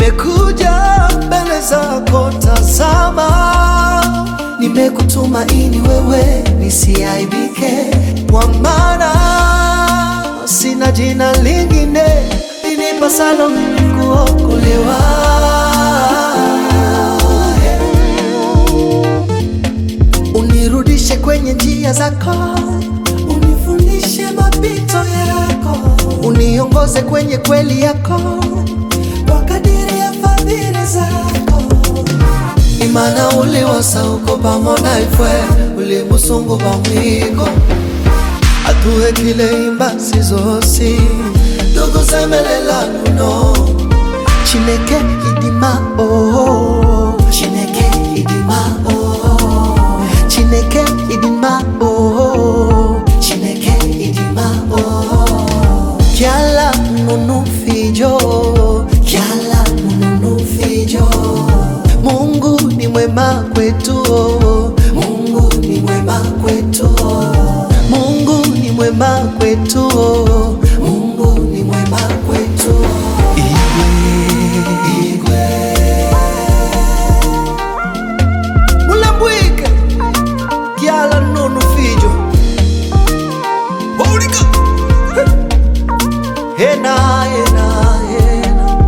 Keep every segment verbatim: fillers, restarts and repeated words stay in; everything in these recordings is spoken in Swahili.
nimekuja mbele zako, tazama, nimekutumaini wewe nisiaibike, kwa maana sina jina lingine linipasalo mimi kuokolewa. Unirudishe kwenye njia zako, unifundishe mapito yako, uniongoze kwenye kweli yako, kwa kadiri ya fadhili zako. Imana uliwasa uko pamoja ifwe, ulimusungu pamwiko atuhe kile imbasi zosi dugu semelela nuno Chineke idima oh, Chineke idima oh, Chineke idima oh, Chineke idima oh. Kiala nunu fijo, kiala nunu fijo. Mungu ni mwema kwetu, Mungu ni mwema kwetu, Mungu ni mwema kwetu, Mungu ni mwema kwetu. Igwe, igwe mulambwike kiala nunu fijo Baulika hena hena hena.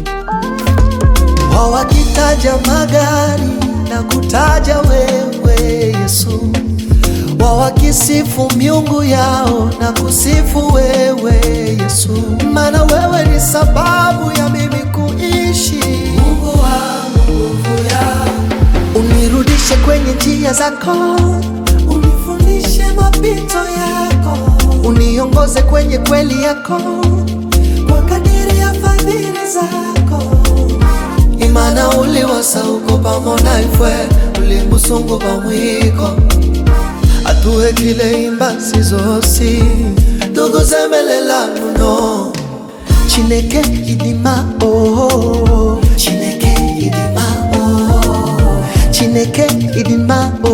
Wawakitaja magari na kutaja wewe Yesu, wawakisifu miungu yao na kusifu wewe Yesu, maana wewe ni sababu ya mimi kuishi. Mungu wangu, nguvu yangu, unirudishe kwenye njia zako, unifundishe mapito yako, uniongoze kwenye kweli yako, kwa kadiri ya fadhili zako. Imana uliwasa uko pamoja ifwe, ulimusungu pamwiko atuhe kile imbasi zosi dugu semelela nuno Chineke idima oh, Chineke idima oh, Chineke idima oh.